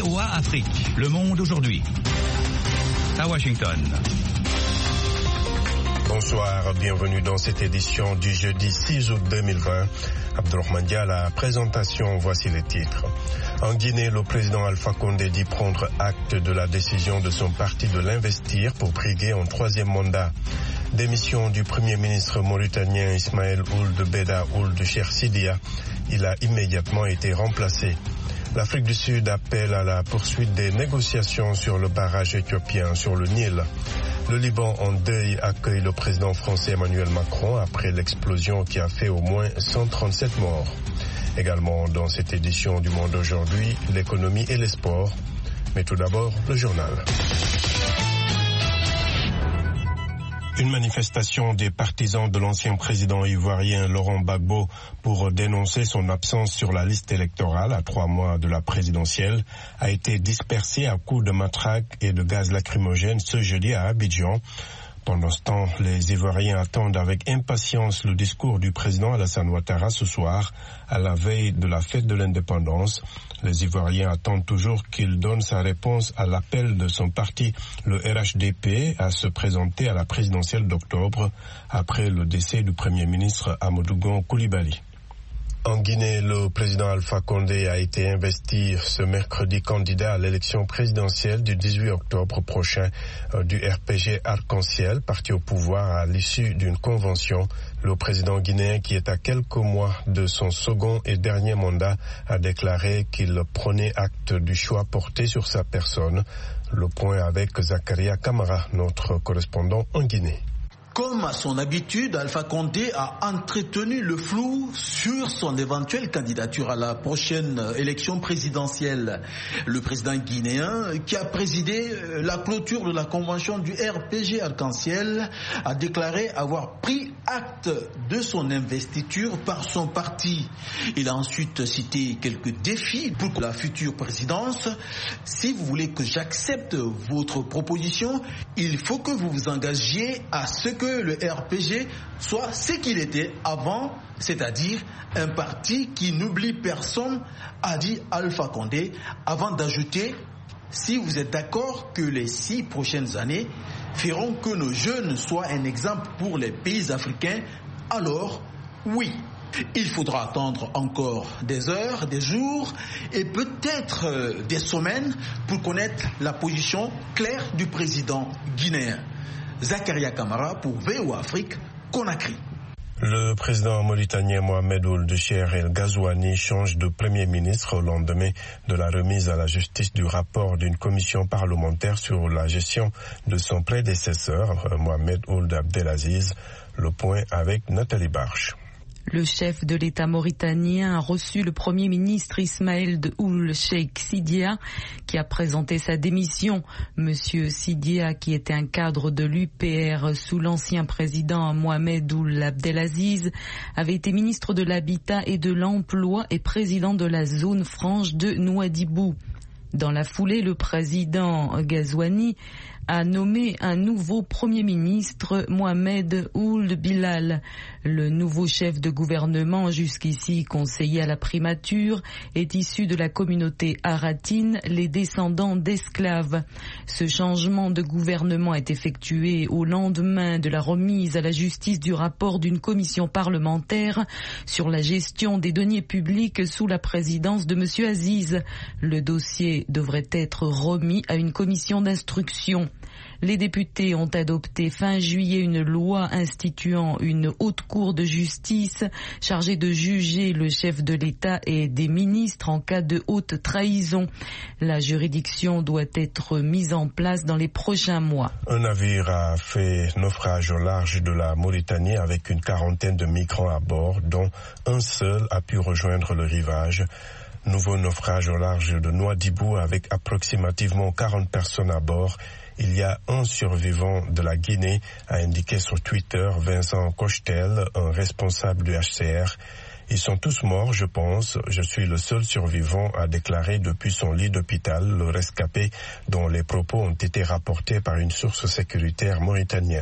VOA Afrique, le monde aujourd'hui. À Washington. Bonsoir, bienvenue dans cette édition du jeudi 6 août 2020. Abdourahmane Dia, la présentation, voici les titres. En Guinée, le président Alpha Condé dit prendre acte de la décision de son parti de l'investir pour briguer un troisième mandat. Démission du premier ministre mauritanien Ismaël Ould Beda Ould Cheikh Sidia. Il a immédiatement été remplacé. L'Afrique du Sud appelle à la poursuite des négociations sur le barrage éthiopien sur le Nil. Le Liban en deuil accueille le président français Emmanuel Macron après l'explosion qui a fait au moins 137 morts. Également dans cette édition du Monde aujourd'hui, l'économie et les sports. Mais tout d'abord, le journal. Une manifestation des partisans de l'ancien président ivoirien Laurent Gbagbo pour dénoncer son absence sur la liste électorale à 3 mois de la présidentielle a été dispersée à coups de matraque et de gaz lacrymogène ce jeudi à Abidjan. Pendant ce temps, les Ivoiriens attendent avec impatience le discours du président Alassane Ouattara ce soir, à la veille de la fête de l'indépendance. Les Ivoiriens attendent toujours qu'il donne sa réponse à l'appel de son parti, le RHDP, à se présenter à la présidentielle d'octobre, après le décès du Premier ministre Amadou Gon Coulibaly. En Guinée, le président Alpha Condé a été investi ce mercredi candidat à l'élection présidentielle du 18 octobre prochain du RPG Arc-en-Ciel, parti au pouvoir à l'issue d'une convention. Le président guinéen, qui est à quelques mois de son second et dernier mandat, a déclaré qu'il prenait acte du choix porté sur sa personne. Le point avec Zakaria Kamara, notre correspondant en Guinée. Comme à son habitude, Alpha Condé a entretenu le flou sur son éventuelle candidature à la prochaine élection présidentielle. Le président guinéen, qui a présidé la clôture de la convention du RPG Arc-en-Ciel, a déclaré avoir pris acte de son investiture par son parti. Il a ensuite cité quelques défis pour la future présidence. Si vous voulez que j'accepte votre proposition, il faut que vous vous engagiez à ce que le RPG soit ce qu'il était avant, c'est-à-dire un parti qui n'oublie personne, a dit Alpha Condé, avant d'ajouter: si vous êtes d'accord que les 6 prochaines années feront que nos jeunes soient un exemple pour les pays africains, alors oui. Il faudra attendre encore des heures, des jours et peut-être des semaines pour connaître la position claire du président guinéen. Zakaria Kamara pour VOA Afrique, Conakry. Le président mauritanien Mohamed Ould Cheikh El Ghazouani change de premier ministre au lendemain de la remise à la justice du rapport d'une commission parlementaire sur la gestion de son prédécesseur, Mohamed Ould Abdelaziz. Le point avec Nathalie Barche. Le chef de l'État mauritanien a reçu le Premier ministre Ismaël Ould Cheikh Sidia, qui a présenté sa démission. Monsieur Sidia, qui était un cadre de l'UPR sous l'ancien président Mohamed Ould Abdelaziz, avait été ministre de l'Habitat et de l'Emploi et président de la zone franche de Nouadhibou. Dans la foulée, le président Ghazouani a nommé un nouveau Premier ministre, Mohamed Ould Bilal. Le nouveau chef de gouvernement, jusqu'ici conseiller à la primature, est issu de la communauté haratine, les descendants d'esclaves. Ce changement de gouvernement est effectué au lendemain de la remise à la justice du rapport d'une commission parlementaire sur la gestion des deniers publics sous la présidence de M. Aziz. Le dossier devrait être remis à une commission d'instruction. Les députés ont adopté fin juillet une loi instituant une haute cour de justice chargée de juger le chef de l'État et des ministres en cas de haute trahison. La juridiction doit être mise en place dans les prochains mois. Un navire a fait naufrage au large de la Mauritanie avec une quarantaine de migrants à bord, dont un seul a pu rejoindre le rivage. Nouveau naufrage au large de Nouadhibou avec approximativement 40 personnes à bord. Il y a un survivant de la Guinée, a indiqué sur Twitter Vincent Cochetel, un responsable du HCR. Ils sont tous morts, je pense. Je suis le seul survivant, a déclaré depuis son lit d'hôpital le rescapé, dont les propos ont été rapportés par une source sécuritaire mauritanienne.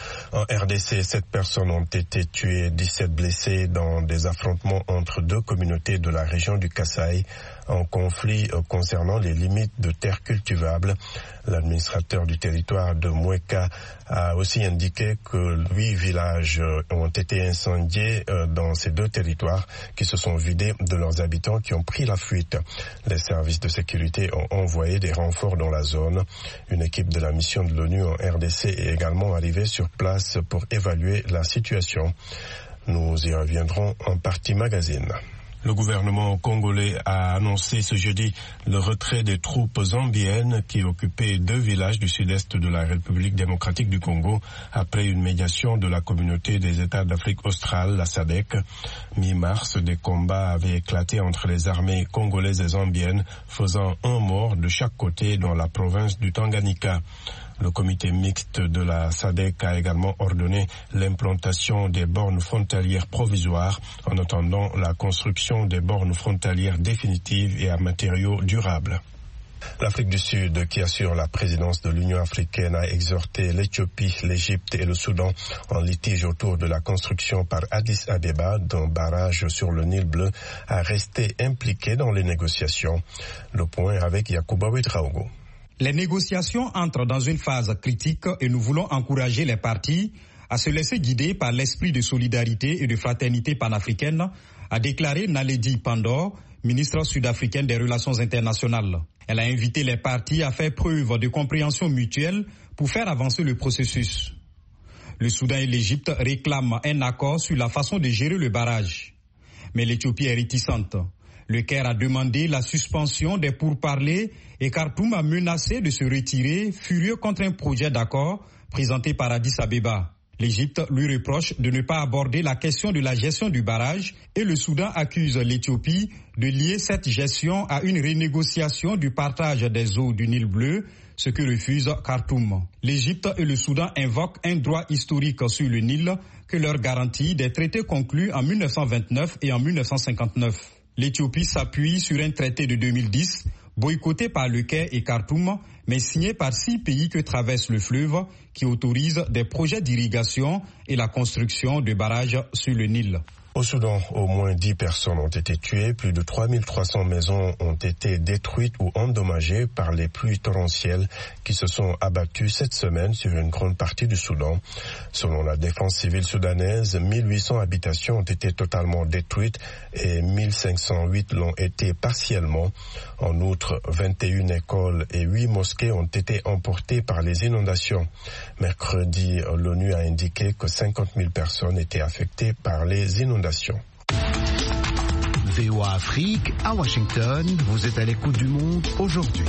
En RDC, 7 personnes ont été tuées, 17 blessées dans des affrontements entre 2 communautés de la région du Kasaï, en conflit concernant les limites de terres cultivables. L'administrateur du territoire de Moueka a aussi indiqué que 8 villages ont été incendiés dans ces 2 territoires qui se sont vidés de leurs habitants qui ont pris la fuite. Les services de sécurité ont envoyé des renforts dans la zone. Une équipe de la mission de l'ONU en RDC est également arrivée sur place pour évaluer la situation. Nous y reviendrons en partie magazine. Le gouvernement congolais a annoncé ce jeudi le retrait des troupes zambiennes qui occupaient 2 villages du sud-est de la République démocratique du Congo après une médiation de la communauté des États d'Afrique australe, la SADC. Mi-mars, des combats avaient éclaté entre les armées congolaises et zambiennes, faisant 1 mort de chaque côté dans la province du Tanganyika. Le comité mixte de la SADC a également ordonné l'implantation des bornes frontalières provisoires en attendant la construction des bornes frontalières définitives et à matériaux durables. L'Afrique du Sud, qui assure la présidence de l'Union africaine, a exhorté l'Éthiopie, l'Égypte et le Soudan en litige autour de la construction par Addis Abeba d'un barrage sur le Nil bleu à rester impliqués dans les négociations. Le point avec Yacouba Ouedraogo. Les négociations entrent dans une phase critique et nous voulons encourager les parties à se laisser guider par l'esprit de solidarité et de fraternité panafricaine, a déclaré Naledi Pandor, ministre sud-africaine des Relations internationales. Elle a invité les parties à faire preuve de compréhension mutuelle pour faire avancer le processus. Le Soudan et l'Égypte réclament un accord sur la façon de gérer le barrage. Mais l'Éthiopie est réticente. Le Caire a demandé la suspension des pourparlers et Khartoum a menacé de se retirer, furieux contre un projet d'accord présenté par Addis Abeba. L'Égypte lui reproche de ne pas aborder la question de la gestion du barrage et le Soudan accuse l'Éthiopie de lier cette gestion à une renégociation du partage des eaux du Nil bleu, ce que refuse Khartoum. L'Égypte et le Soudan invoquent un droit historique sur le Nil que leur garantit des traités conclus en 1929 et en 1959. L'Éthiopie s'appuie sur un traité de 2010, boycotté par le Caire et Khartoum, mais signé par 6 pays que traverse le fleuve, qui autorise des projets d'irrigation et la construction de barrages sur le Nil. Au Soudan, au moins 10 personnes ont été tuées, plus de 3300 maisons ont été détruites ou endommagées par les pluies torrentielles qui se sont abattues cette semaine sur une grande partie du Soudan. Selon la défense civile soudanaise, 1800 habitations ont été totalement détruites et 1508 l'ont été partiellement. En outre, 21 écoles et 8 mosquées ont été emportées par les inondations. Mercredi, l'ONU a indiqué que 50 000 personnes étaient affectées par les inondations. VOA Afrique, à Washington, vous êtes à l'écoute du monde aujourd'hui.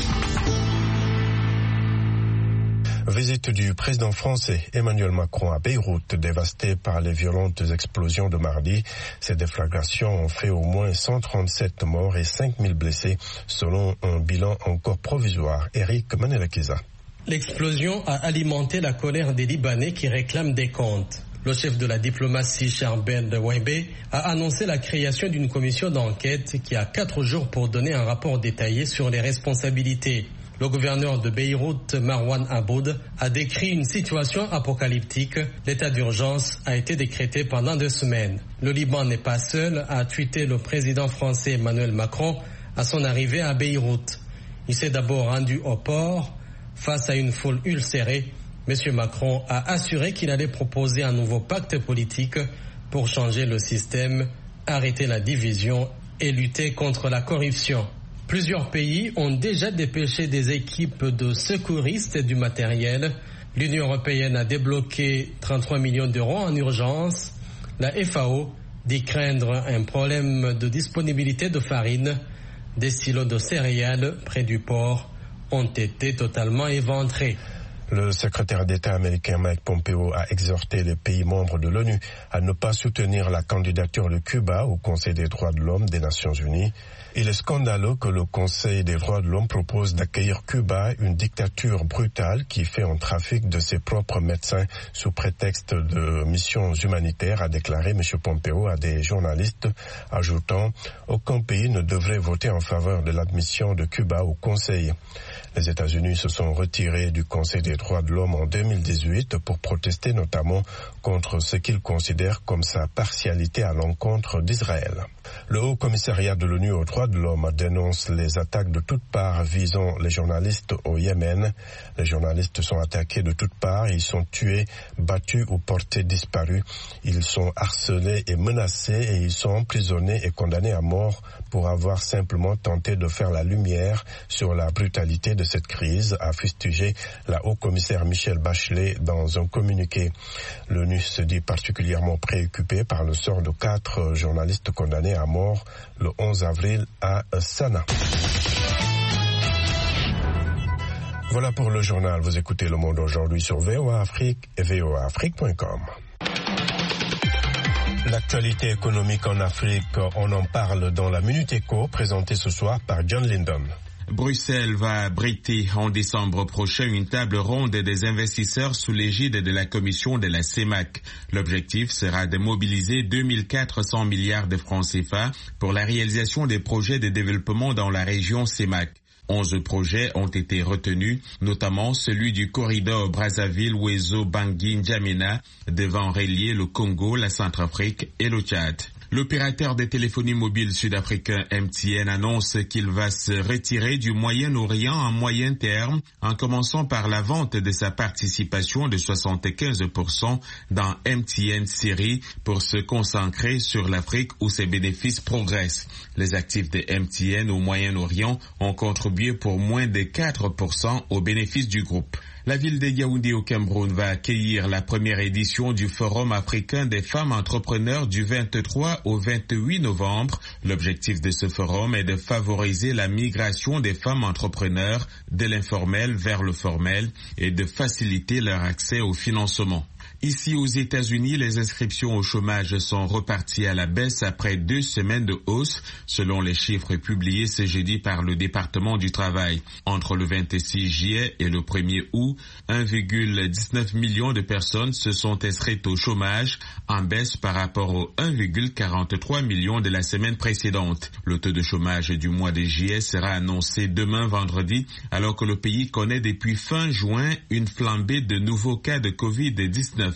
Visite du président français Emmanuel Macron à Beyrouth, dévasté par les violentes explosions de mardi. Ces déflagrations ont fait au moins 137 morts et 5000 blessés, selon un bilan encore provisoire. Eric Manelakiza. L'explosion a alimenté la colère des Libanais qui réclament des comptes. Le chef de la diplomatie, Charbel Wembe, a annoncé la création d'une commission d'enquête qui a 4 jours pour donner un rapport détaillé sur les responsabilités. Le gouverneur de Beyrouth, Marwan Aboud, a décrit une situation apocalyptique. L'état d'urgence a été décrété pendant 2 semaines. Le Liban n'est pas seul, a tweeté le président français Emmanuel Macron à son arrivée à Beyrouth. Il s'est d'abord rendu au port. Face à une foule ulcérée, M. Macron a assuré qu'il allait proposer un nouveau pacte politique pour changer le système, arrêter la division et lutter contre la corruption. Plusieurs pays ont déjà dépêché des équipes de secouristes et du matériel. L'Union européenne a débloqué 33 millions d'euros en urgence. La FAO dit craindre un problème de disponibilité de farine. Des silos de céréales près du port ont été totalement éventrés. Le secrétaire d'État américain Mike Pompeo a exhorté les pays membres de l'ONU à ne pas soutenir la candidature de Cuba au Conseil des droits de l'homme des Nations Unies. Il est scandaleux que le Conseil des droits de l'homme propose d'accueillir Cuba, une dictature brutale qui fait un trafic de ses propres médecins sous prétexte de missions humanitaires, a déclaré M. Pompeo à des journalistes, ajoutant « Aucun pays ne devrait voter en faveur de l'admission de Cuba au Conseil ». Les États-Unis se sont retirés du Conseil des droits de l'homme en 2018 pour protester notamment contre ce qu'ils considèrent comme sa partialité à l'encontre d'Israël. Le Haut Commissariat de l'ONU aux droits de l'homme dénonce les attaques de toutes parts visant les journalistes au Yémen. Les journalistes sont attaqués de toutes parts, ils sont tués, battus ou portés disparus. Ils sont harcelés et menacés et ils sont emprisonnés et condamnés à mort pour avoir simplement tenté de faire la lumière sur la brutalité de cette crise, a fustigé la haut-commissaire Michelle Bachelet dans un communiqué. L'ONU se dit particulièrement préoccupée par le sort de 4 journalistes condamnés à mort le 11 avril à Sanaa. Voilà pour le journal. Vous écoutez Le Monde aujourd'hui sur VOA Afrique et voaafrique.com. L'actualité économique en Afrique, on en parle dans la Minute Éco, présentée ce soir par John Lyndon. Bruxelles va abriter en décembre prochain une table ronde des investisseurs sous l'égide de la commission de la CEMAC. L'objectif sera de mobiliser 2400 milliards de francs CFA pour la réalisation des projets de développement dans la région CEMAC. 11 projets ont été retenus, notamment celui du corridor Brazzaville-Ouezo-Bangui-N'Djamena devant relier le Congo, la Centrafrique et le Tchad. L'opérateur de téléphonie mobile sud-africain MTN annonce qu'il va se retirer du Moyen-Orient en moyen terme en commençant par la vente de sa participation de 75% dans MTN Syrie pour se concentrer sur l'Afrique où ses bénéfices progressent. Les actifs de MTN au Moyen-Orient ont contribué pour moins de 4% aux bénéfices du groupe. La ville de Yaoundé au Cameroun va accueillir la première édition du Forum africain des femmes entrepreneurs du 23 au 28 novembre. L'objectif de ce forum est de favoriser la migration des femmes entrepreneurs de l'informel vers le formel et de faciliter leur accès au financement. Ici aux États-Unis, les inscriptions au chômage sont reparties à la baisse après 2 semaines de hausse, selon les chiffres publiés ce jeudi par le département du travail. Entre le 26 juillet et le 1er août, 1,19 million de personnes se sont inscrites au chômage, en baisse par rapport aux 1,43 million de la semaine précédente. Le taux de chômage du mois de juillet sera annoncé demain vendredi, alors que le pays connaît depuis fin juin une flambée de nouveaux cas de Covid-19.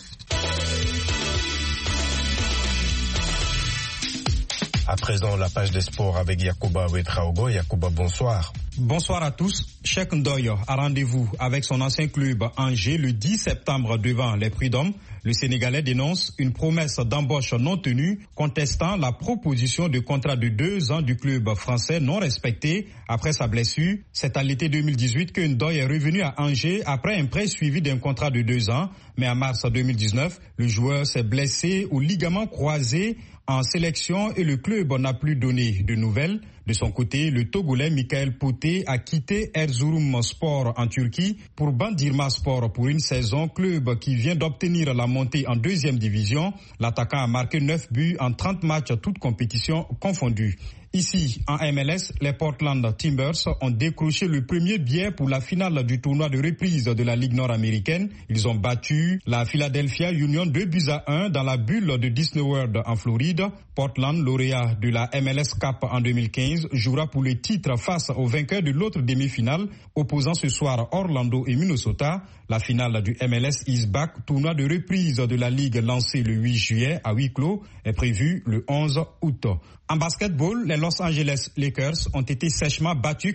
À présent, la page des sports avec Yacouba Ouedraogo. Yacouba, bonsoir. Bonsoir à tous. Cheikh Ndoye a rendez-vous avec son ancien club Angers le 10 septembre devant les prud'hommes. Le Sénégalais dénonce une promesse d'embauche non tenue, contestant la proposition de contrat de 2 ans du club français non respecté après sa blessure. C'est à l'été 2018 que Ndoye est revenu à Angers après un prêt suivi d'un contrat de 2 ans. Mais en mars 2019, le joueur s'est blessé au ligament croisé en sélection et le club n'a plus donné de nouvelles. De son côté, le Togolais Michael Poté a quitté Erzurum Sport en Turquie pour Bandirma Sport pour une saison, club qui vient d'obtenir la montée en 2e division. L'attaquant a marqué 9 buts en 30 matchs, toutes compétitions confondues. Ici, en MLS, les Portland Timbers ont décroché le premier billet pour la finale du tournoi de reprise de la Ligue nord-américaine. Ils ont battu la Philadelphia Union 2-1 dans la bulle de Disney World en Floride. Portland, lauréat de la MLS Cup en 2015, jouera pour le titre face aux vainqueurs de l'autre demi-finale, opposant ce soir Orlando et Minnesota. La finale du MLS Is Back, tournoi de reprise de la Ligue lancé le 8 juillet à huis clos, est prévu le 11 août. En basketball, les Los Angeles Lakers ont été sèchement battus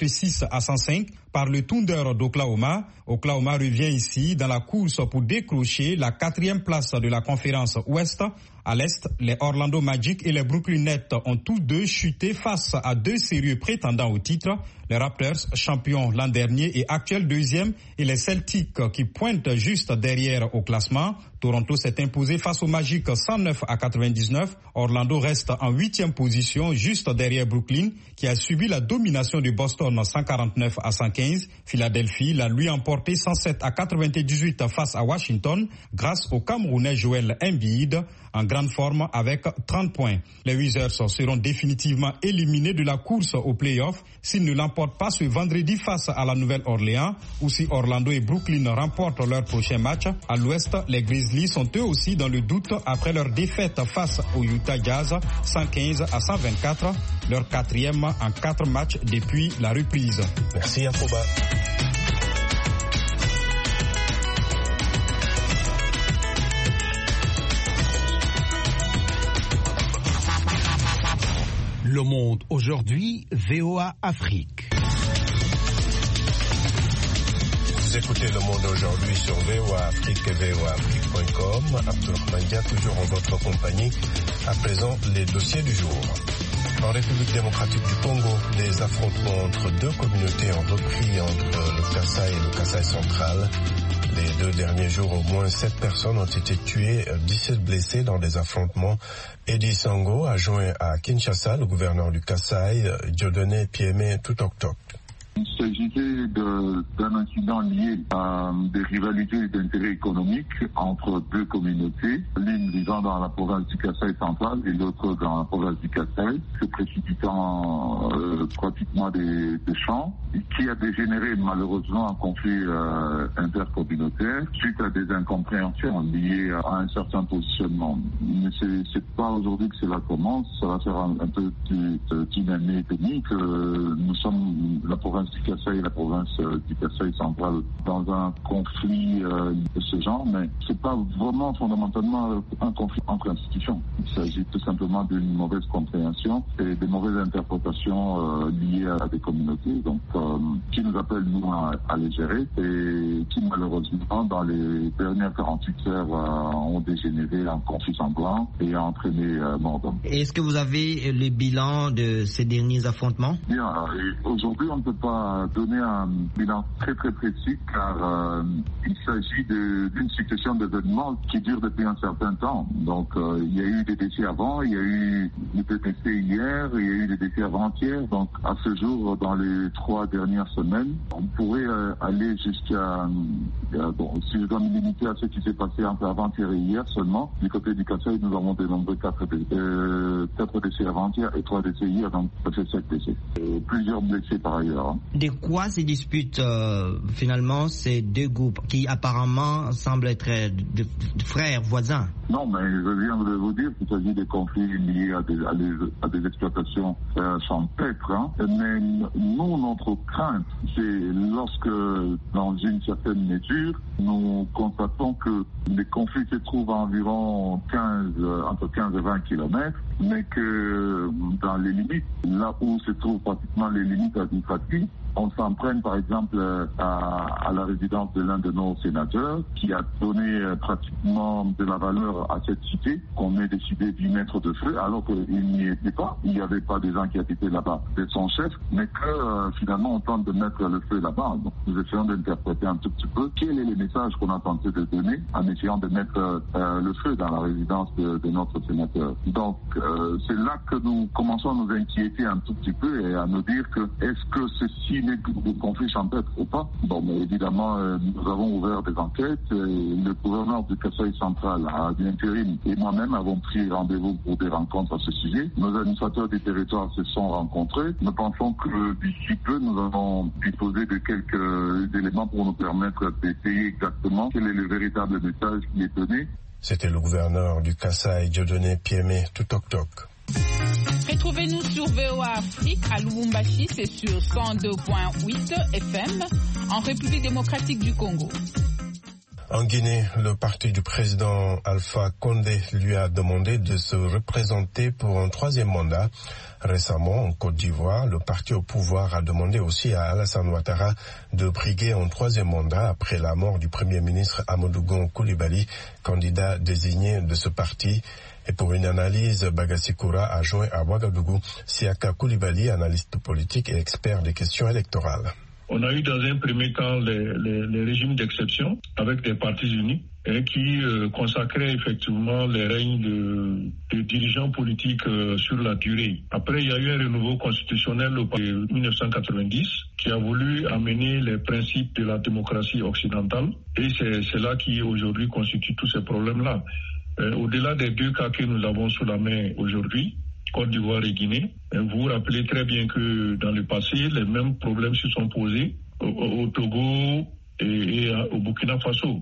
86-105 par le Thunder d'Oklahoma. Oklahoma revient ici dans la course pour décrocher la 4e place de la conférence Ouest. À l'Est, les Orlando Magic et les Brooklyn Nets ont tous deux chuté face à 2 sérieux prétendants au titre. Les Raptors, champions l'an dernier et actuels 2e, et les Celtics qui pointent juste derrière au classement. Toronto s'est imposé face au Magic 109-99. Orlando reste en 8e position, juste derrière Brooklyn, qui a subi la domination de Boston 149-115. Philadelphie l'a lui emporté 107-98 face à Washington, grâce au Camerounais Joel Embiid, en grande forme avec 30 points. Les Wizards seront définitivement éliminés de la course aux playoffs s'ils ne l'emportent pas ce vendredi face à la Nouvelle-Orléans, ou si Orlando et Brooklyn remportent leur prochain match. À l'Ouest, les Grizzlies Grizzlies sont eux aussi dans le doute après leur défaite face au Utah Jazz 115-124, leur 4e en 4 matchs depuis la reprise. Merci Yacoba. Le Monde aujourd'hui, VOA Afrique. Vous écoutez Le Monde aujourd'hui sur VOA Afrique et voaafrique.com. Abdourahmane Dia, toujours en votre compagnie. À présent, les dossiers du jour. En République démocratique du Congo, des affrontements entre deux communautés ont repris entre le Kasaï et le Kasaï central. Les 2 derniers jours, au moins 7 personnes ont été tuées, 17 blessées dans des affrontements. Eddie Sango a joint à Kinshasa le gouverneur du Kasaï, Dieudonné Piémé Tutoktok. Il s'agissait d'un incident lié à des rivalités d'intérêt économique entre 2 communautés, l'une vivant dans la province du Kasaï central et l'autre dans la province du Kasaï, se précipitant pratiquement des champs, qui a dégénéré malheureusement en conflit intercommunautaire suite à des incompréhensions liées à un certain positionnement. Mais c'est pas aujourd'hui que cela commence, ça va faire un peu d'une année et demie que nous sommes la province du Kasaï et la province du Kasaï central dans un conflit de ce genre, mais c'est pas vraiment fondamentalement un conflit entre institutions. Il s'agit tout simplement d'une mauvaise compréhension et de mauvaises interprétations liées à des communautés, donc qui nous appellent nous à les gérer et qui malheureusement dans les dernières 48 heures ont dégénéré en conflit sanglant et a entraîné mort d'homme. Est-ce que vous avez le bilan de ces derniers affrontements? Bien, aujourd'hui on ne peut pas donner un bilan très très précis car il s'agit d'une succession d'événements qui dure depuis un certain temps. Donc il y a eu des décès avant, il y a eu des décès hier, il y a eu des décès avant-hier. Donc à ce jour, dans les 3 dernières semaines, on pourrait aller jusqu'à si je dois me limiter à ce qui s'est passé entre avant-hier et hier seulement, du côté du Kasaï, nous avons dénombré 4 décès avant-hier et 3 décès hier, donc ça fait 7 décès. Et plusieurs blessés par ailleurs. De quoi se disputent finalement ces 2 groupes qui apparemment semblent être de frères voisins? Non, mais je viens de vous dire qu'il s'agit des conflits liés à des exploitations champêtres. Mais nous, notre crainte, c'est lorsque, dans une certaine mesure, nous constatons que les conflits se trouvent à environ entre 15 et 20 kilomètres, mais que dans les limites, là où se trouvent pratiquement les limites administratives, on s'en prenne par exemple à la résidence de l'un de nos sénateurs qui a donné pratiquement de la valeur à cette cité qu'on ait décidé d'y mettre de feu alors qu'il n'y était pas. Il n'y avait pas des gens qui habitaient là-bas de son chef, mais que finalement on tente de mettre le feu là-bas. Donc nous essayons d'interpréter un tout petit peu quel est le message qu'on a tenté de donner en essayant de mettre le feu dans la résidence de notre sénateur. Donc c'est là que nous commençons à nous inquiéter un tout petit peu et à nous dire que est-ce que ceci des conflits champêtres ou pas. Bon, mais évidemment, nous avons ouvert des enquêtes. Le gouverneur du Kasaï central, d'intérim, et moi-même avons pris rendez-vous pour des rencontres à ce sujet. Nos administrateurs du territoire se sont rencontrés. Nous pensons que d'ici peu, nous allons disposer de quelques éléments pour nous permettre d'essayer exactement quel est le véritable message qui est donné. C'était le gouverneur du Kasaï, Dieudonné Piémé Tutoktok. Retrouvez-nous sur VOA Afrique à Lubumbashi, c'est sur 102.8 FM, en République démocratique du Congo. En Guinée, le parti du président Alpha Condé lui a demandé de se représenter pour un 3e mandat. Récemment, en Côte d'Ivoire, le parti au pouvoir a demandé aussi à Alassane Ouattara de briguer un 3e mandat après la mort du Premier ministre Amadou Gon Coulibaly, candidat désigné de ce parti. Et pour une analyse, Bagassi Koura a joint à Ouagadougou Siaka Coulibaly, analyste politique et expert des questions électorales. On a eu dans un premier temps les régimes d'exception avec des partis unis qui consacraient effectivement les règnes de dirigeants politiques sur la durée. Après, il y a eu un renouveau constitutionnel au 1990 qui a voulu amener les principes de la démocratie occidentale et c'est cela qui aujourd'hui constitue tous ces problèmes-là. Au-delà des 2 cas que nous avons sous la main aujourd'hui, Côte d'Ivoire et Guinée, vous vous rappelez très bien que dans le passé, les mêmes problèmes se sont posés au Togo et au Burkina Faso.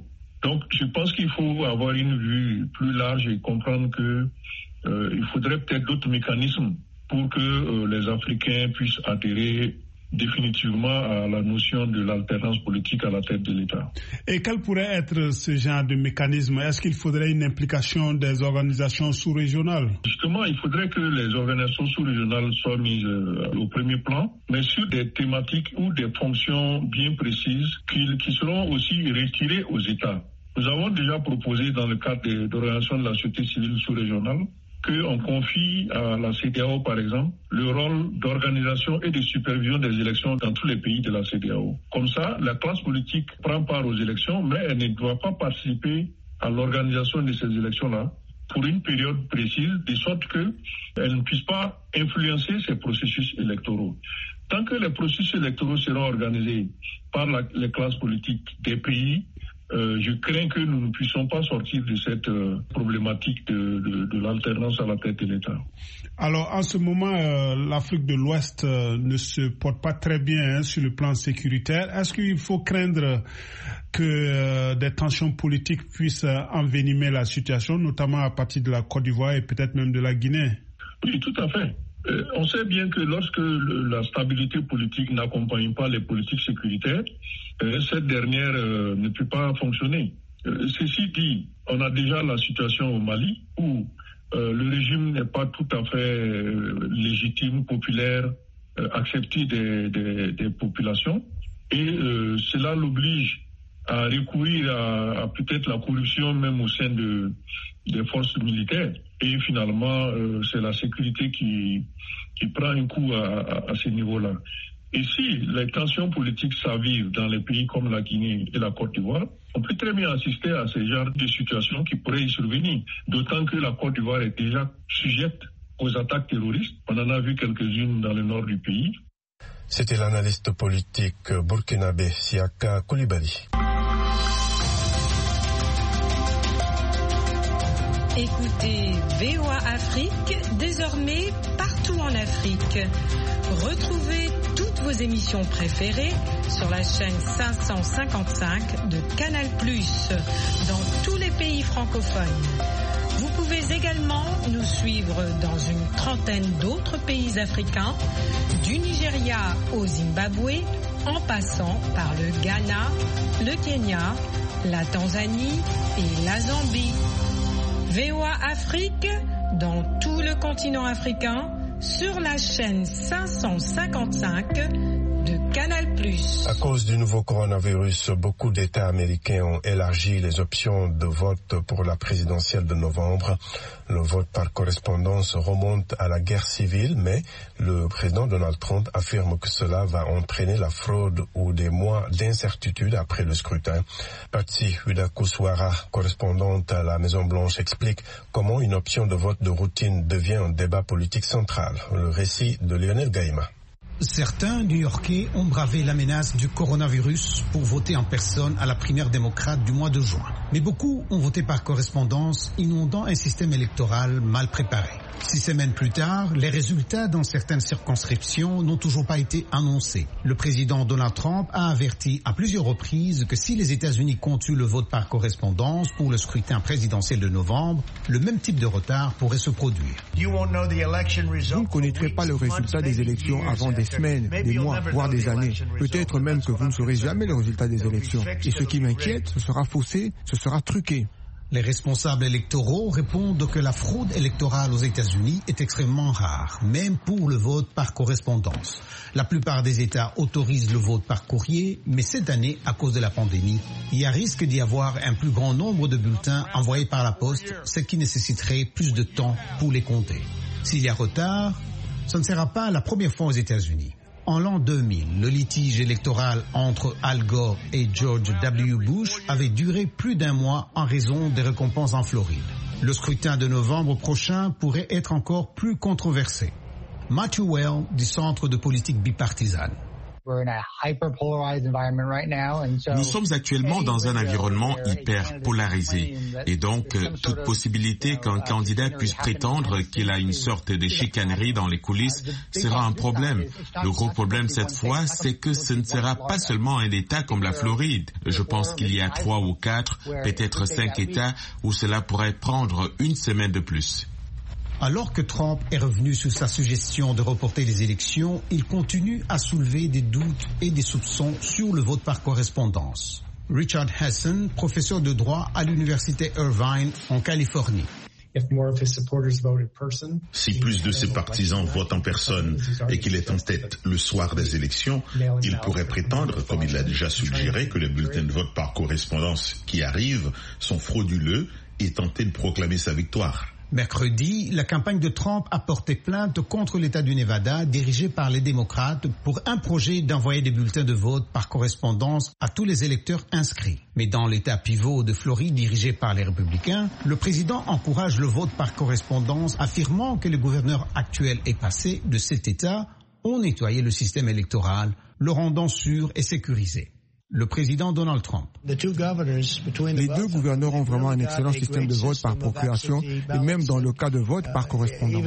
Donc je pense qu'il faut avoir une vue plus large et comprendre que il faudrait peut-être d'autres mécanismes pour que les Africains puissent adhérer définitivement à la notion de l'alternance politique à la tête de l'État. Et quel pourrait être ce genre de mécanisme? Est-ce qu'il faudrait une implication des organisations sous-régionales? Justement, il faudrait que les organisations sous-régionales soient mises au premier plan, mais sur des thématiques ou des fonctions bien précises qui seront aussi retirées aux États. Nous avons déjà proposé dans le cadre d'organisations de la société civile sous-régionale qu'on confie à la CEDEAO, par exemple, le rôle d'organisation et de supervision des élections dans tous les pays de la CEDEAO. Comme ça, la classe politique prend part aux élections, mais elle ne doit pas participer à l'organisation de ces élections-là pour une période précise, de sorte qu'elle ne puisse pas influencer ces processus électoraux. Tant que les processus électoraux seront organisés par les classes politiques des pays, je crains que nous ne puissions pas sortir de cette problématique de l'alternance à la tête de l'État. Alors, en ce moment, l'Afrique de l'Ouest ne se porte pas très bien sur le plan sécuritaire. Est-ce qu'il faut craindre que des tensions politiques puissent envenimer la situation, notamment à partir de la Côte d'Ivoire et peut-être même de la Guinée? Oui, tout à fait. On sait bien que lorsque la stabilité politique n'accompagne pas les politiques sécuritaires, cette dernière ne peut pas fonctionner. Ceci dit, on a déjà la situation au Mali où le régime n'est pas tout à fait légitime, populaire, accepté des populations, et cela l'oblige à recourir à peut-être la corruption même au sein des forces militaires. Et finalement, c'est la sécurité qui prend un coup à ce niveau-là. Et si les tensions politiques s'avivent dans les pays comme la Guinée et la Côte d'Ivoire, on peut très bien assister à ce genre de situations qui pourraient y survenir. D'autant que la Côte d'Ivoire est déjà sujette aux attaques terroristes. On en a vu quelques-unes dans le nord du pays. C'était l'analyste politique burkinabé Siaka Koulibaly. Écoutez VOA Afrique, désormais partout en Afrique. Retrouvez toutes vos émissions préférées sur la chaîne 555 de Canal+, dans tous les pays francophones. Vous pouvez également nous suivre dans une trentaine d'autres pays africains, du Nigeria au Zimbabwe, en passant par le Ghana, le Kenya, la Tanzanie et la Zambie. VOA Afrique, dans tout le continent africain, sur la chaîne 555 de Canal+. À cause du nouveau coronavirus, beaucoup d'États américains ont élargi les options de vote pour la présidentielle de novembre. Le vote par correspondance remonte à la guerre civile, mais le président Donald Trump affirme que cela va entraîner la fraude ou des mois d'incertitude après le scrutin. Patsy Widakuswara, correspondante à la Maison-Blanche, explique comment une option de vote de routine devient un débat politique central. Le récit de Lionel Gaïma. Certains New-Yorkais ont bravé la menace du coronavirus pour voter en personne à la primaire démocrate du mois de juin. Mais beaucoup ont voté par correspondance, inondant un système électoral mal préparé. 6 semaines plus tard, les résultats dans certaines circonscriptions n'ont toujours pas été annoncés. Le président Donald Trump a averti à plusieurs reprises que si les États-Unis continuent le vote par correspondance pour le scrutin présidentiel de novembre, le même type de retard pourrait se produire. Vous ne connaîtrez pas le résultat des élections avant des semaines, des mois, voire des années. Peut-être même que vous ne saurez jamais le résultat des élections. Et ce qui m'inquiète, ce sera faussé, ce sera truqué. Les responsables électoraux répondent que la fraude électorale aux États-Unis est extrêmement rare, même pour le vote par correspondance. La plupart des États autorisent le vote par courrier, mais cette année, à cause de la pandémie, il y a risque d'y avoir un plus grand nombre de bulletins envoyés par la poste, ce qui nécessiterait plus de temps pour les compter. S'il y a retard, ce ne sera pas la première fois aux États-Unis. En l'an 2000, le litige électoral entre Al Gore et George W. Bush avait duré plus d'un mois en raison des récompenses en Floride. Le scrutin de novembre prochain pourrait être encore plus controversé. Matthew Well du Centre de politique bipartisane. Nous sommes actuellement dans un environnement hyper polarisé et donc toute possibilité qu'un candidat puisse prétendre qu'il a une sorte de chicanerie dans les coulisses sera un problème. Le gros problème cette fois, c'est que ce ne sera pas seulement un État comme la Floride. Je pense qu'il y a 3 ou 4, peut-être 5 États où cela pourrait prendre une semaine de plus. Alors que Trump est revenu sur sa suggestion de reporter les élections, il continue à soulever des doutes et des soupçons sur le vote par correspondance. Richard Hassan, professeur de droit à l'université Irvine en Californie. Si plus de ses partisans votent en personne et qu'il est en tête le soir des élections, il pourrait prétendre, comme il l'a déjà suggéré, que les bulletins de vote par correspondance qui arrivent sont frauduleux et tenter de proclamer sa victoire. Mercredi, la campagne de Trump a porté plainte contre l'État du Nevada, dirigé par les démocrates, pour un projet d'envoyer des bulletins de vote par correspondance à tous les électeurs inscrits. Mais dans l'État pivot de Floride, dirigé par les républicains, le président encourage le vote par correspondance, affirmant que les gouverneurs actuels et passés de cet État ont nettoyé le système électoral, le rendant sûr et sécurisé. Le président Donald Trump. Les 2 gouverneurs ont vraiment un excellent système de vote par procuration et même dans le cas de vote par correspondance.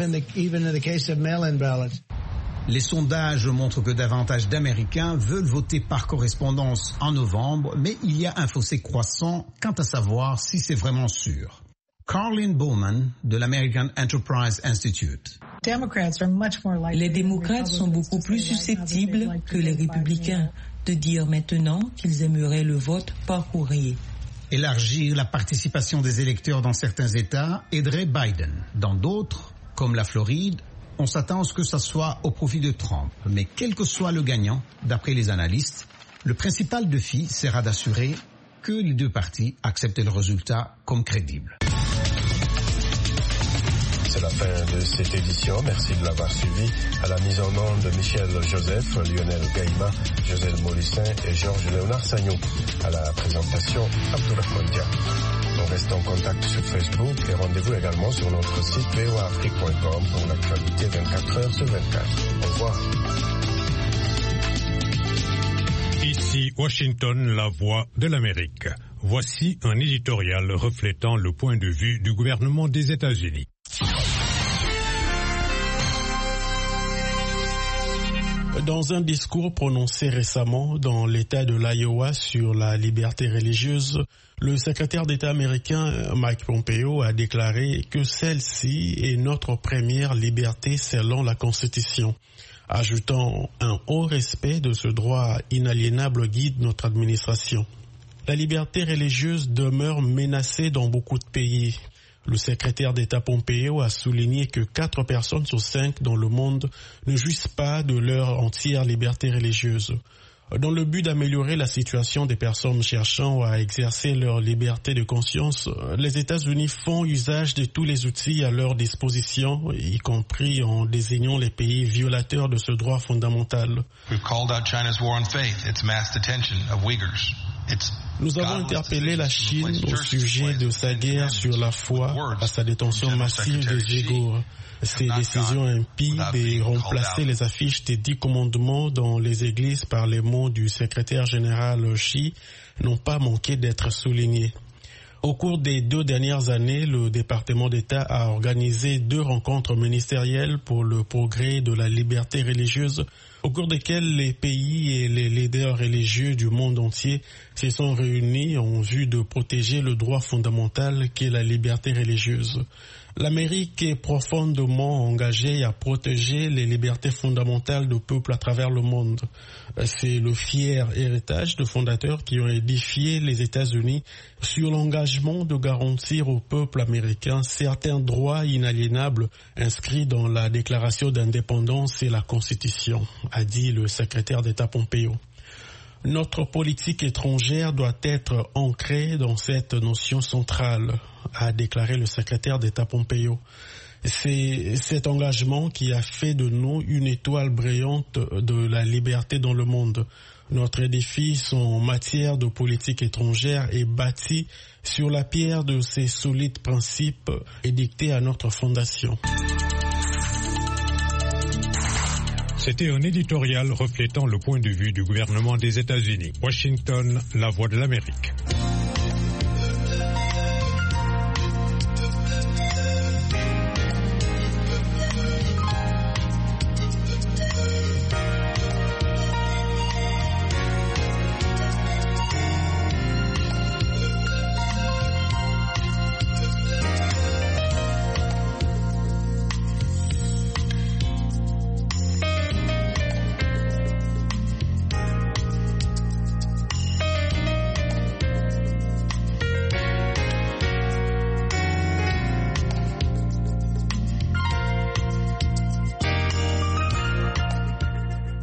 Les sondages montrent que davantage d'Américains veulent voter par correspondance en novembre, mais il y a un fossé croissant quant à savoir si c'est vraiment sûr. Carlin Bowman de l'American Enterprise Institute. Les démocrates sont beaucoup plus susceptibles que les républicains de dire maintenant qu'ils aimeraient le vote par courrier. Élargir la participation des électeurs dans certains États aiderait Biden. Dans d'autres, comme la Floride, on s'attend à ce que ça soit au profit de Trump. Mais quel que soit le gagnant, d'après les analystes, le principal défi sera d'assurer que les 2 partis acceptent le résultat comme crédible. C'est la fin de cette édition. Merci de l'avoir suivi. À la mise en onde de Michel Joseph, Lionel Gaïma, José Morissin et Georges Léonard Sagnon. À la présentation, Abdourahmane Dia. On reste en contact sur Facebook et rendez-vous également sur notre site voaafrique.com pour l'actualité 24 heures sur 24. Au revoir. Ici Washington, la voix de l'Amérique. Voici un éditorial reflétant le point de vue du gouvernement des États-Unis. Dans un discours prononcé récemment dans l'État de l'Iowa sur la liberté religieuse, le secrétaire d'État américain Mike Pompeo a déclaré que celle-ci est notre première liberté selon la Constitution, ajoutant un haut respect de ce droit inaliénable guide notre administration. La liberté religieuse demeure menacée dans beaucoup de pays. Le secrétaire d'État Pompeo a souligné que 4 personnes sur 5 dans le monde ne jouissent pas de leur entière liberté religieuse. Dans le but d'améliorer la situation des personnes cherchant à exercer leur liberté de conscience, les États-Unis font usage de tous les outils à leur disposition, y compris en désignant les pays violateurs de ce droit fondamental. Nous avons interpellé la Chine au sujet de sa guerre sur la foi, à sa détention massive des Ouïghours. Ces décisions impies de remplacer les affiches des 10 commandements dans les églises par les mots du secrétaire général Xi n'ont pas manqué d'être soulignées. Au cours des 2 dernières années, le département d'État a organisé 2 rencontres ministérielles pour le progrès de la liberté religieuse, au cours desquelles les pays et les leaders religieux du monde entier se sont réunis en vue de protéger le droit fondamental qu'est la liberté religieuse. L'Amérique est profondément engagée à protéger les libertés fondamentales du peuple à travers le monde. C'est le fier héritage de fondateurs qui ont édifié les États-Unis sur l'engagement de garantir au peuple américain certains droits inaliénables inscrits dans la Déclaration d'indépendance et la Constitution, a dit le secrétaire d'État Pompeo. Notre politique étrangère doit être ancrée dans cette notion centrale, a déclaré le secrétaire d'État Pompeo. C'est cet engagement qui a fait de nous une étoile brillante de la liberté dans le monde. Notre édifice en matière de politique étrangère est bâti sur la pierre de ces solides principes édictés à notre fondation. C'était un éditorial reflétant le point de vue du gouvernement des États-Unis. Washington, la voix de l'Amérique.